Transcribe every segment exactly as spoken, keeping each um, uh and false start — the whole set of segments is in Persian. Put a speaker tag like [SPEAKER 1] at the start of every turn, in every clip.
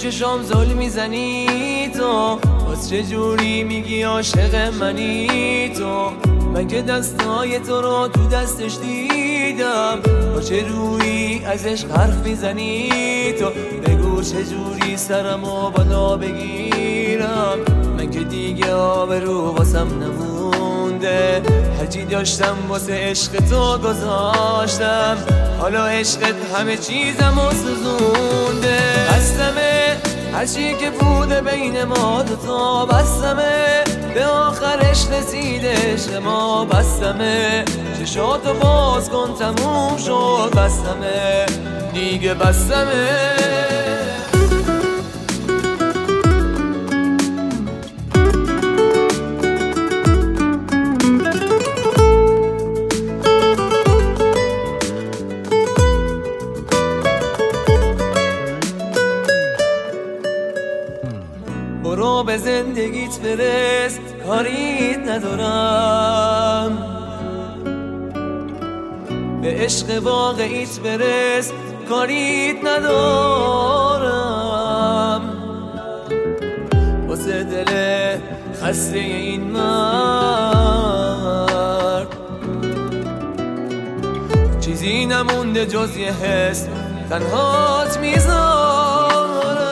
[SPEAKER 1] چشام زل میزنی تو، باز چجوری میگی عاشق منی تو؟ من که دستای تو رو تو دستش دیدم، با چه روی ازش حرف میزنی تو؟ بگو چجوری سرمو بالا بگیرم، من که دیگه آبرو واسم نمونده. هرچی داشتم واسه عشق تو گذاشتم، حالا عشقت همه چیزمو سوزونده. بستمه هرچی که بوده بین ما دوتا، بستمه به آخرش رسیده عشق ما. بستمه چشاتو باز کن تموم شد، بستمه دیگه بستمه. برو به زندگیت برس، کاریت ندارم. به عشق واقعیت برس، کاریت ندارم. واسه دل خسته این مرد چیزی نمونده جز یه حس، تنهات میذارم.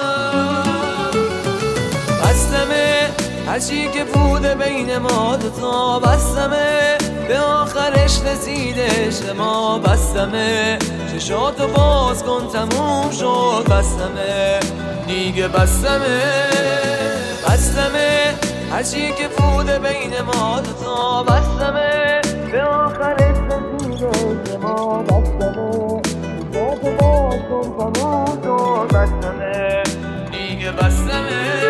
[SPEAKER 1] بستمه هرچی که بوده بین ما دوتا، بستمه به آخرش رسیده عشق ما. بستمه چشاتو باز کن تموم شد، بستمه دیگه بستمه. بستمه هرچی که بوده بین ما دوتا، بستمه به آخرش رسیده عشق ما. بستمه چشاتو باز کن تموم شد، بستمه دیگه بستمه.